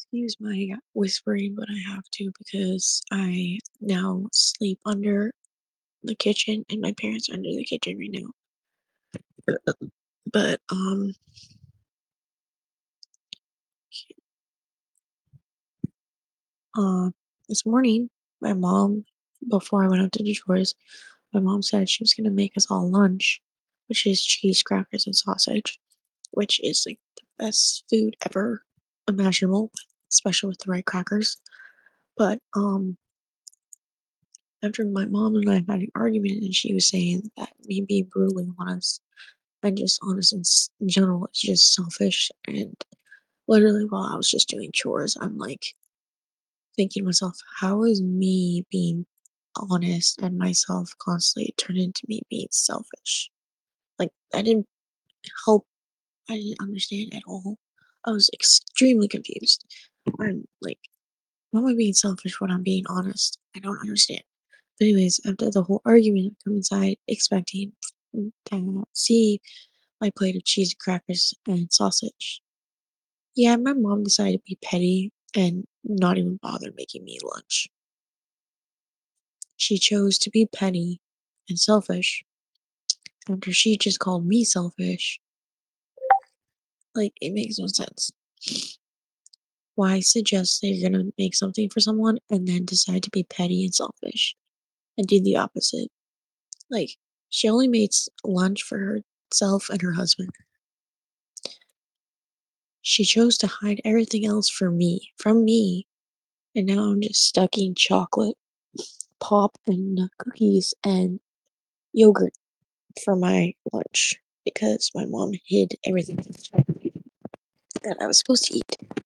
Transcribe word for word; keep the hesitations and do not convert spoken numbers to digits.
Excuse my whispering, but I have to because I now sleep under the kitchen and my parents are under the kitchen right now. But um uh this morning my mom before I went out to do chores, my mom said she was gonna make us all lunch, which is cheese, crackers, and sausage, which is like the best food ever imaginable, especially with the right crackers. But um after my mom and I had an argument and she was saying that me being brutally honest and just honest in, s- in general is just selfish. And literally, while I was just doing chores, I'm like thinking to myself, how is me being honest and myself constantly turned into me being selfish? Like, I didn't help, I didn't understand at all. I was extremely confused. I'm like, how am I being selfish when I'm being honest? I don't understand. But anyways, after the whole argument, I come inside expecting to see my plate of cheese, crackers, and sausage. Yeah, my mom decided to be petty and not even bother making me lunch. She chose to be petty and selfish after she just called me selfish. Like, it makes no sense. Why suggest that you're gonna make something for someone and then decide to be petty and selfish and do the opposite? Like, she only made s- lunch for herself and her husband. She chose to hide everything else for me, from me, and now I'm just stuck eating chocolate, pop, and uh, cookies and yogurt for my lunch because my mom hid everything that I was supposed to eat.